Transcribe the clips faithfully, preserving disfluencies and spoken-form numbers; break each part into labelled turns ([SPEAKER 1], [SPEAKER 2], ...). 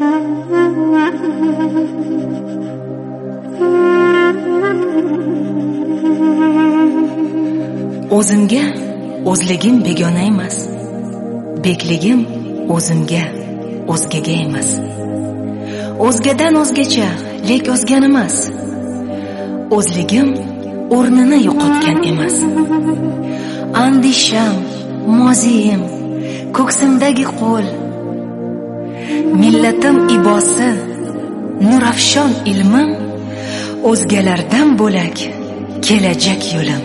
[SPEAKER 1] O'zimga o'zligim begona emas, bekligim o'zimga o'zgaga emas. O'zgadan o'zgacha, lek o'zgan emas. O'zligim o'rnini yo'qotgan emas. Andisham, moziyim, ko'ksimdagi qo'l, millatim ibosi, nurafshon ilmim, o'zgalardan bo'lak kelajak yo'lim.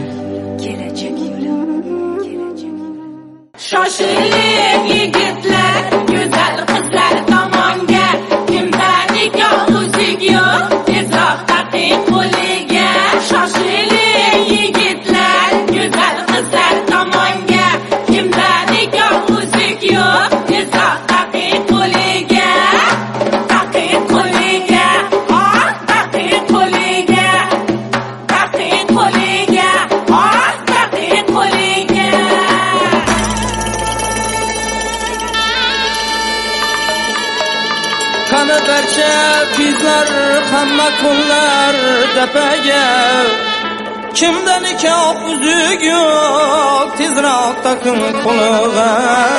[SPEAKER 2] Shoshiling yigitlar, go'zal qizlar tomonga, kimda nikoh uzuk yo'q, tezroq taqing qo'liga. Shoshiling yigitlar, go'zal qizlar tomonga, kimda nikoh uzuk yo'q, tezroq taqing qo'liga. Taqing qo'liga, oh, taqing qo'liga, taqing qo'liga, oh, taqing qo'liga.
[SPEAKER 3] Qani barcha qizlar, hamma kunlar dapaga, kimda nikoh uzuk yo'q, tezroq taqing qo'liga.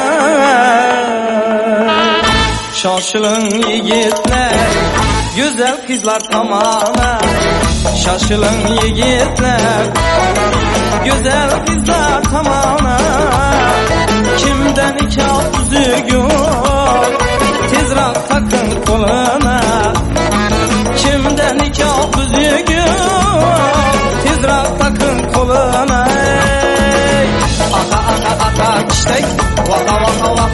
[SPEAKER 3] Shoshiling yigitlar, go'zal qizlar tomona, shoshiling yigitlar, go'zal qizlar tomona, kimda nikoh uzuk yo'q, tezroq taqing qo'lina. Kimda nikoh uzuk yo'q, tezroq taqing qo'lina. Aka aka aka kishtek, vaka vaka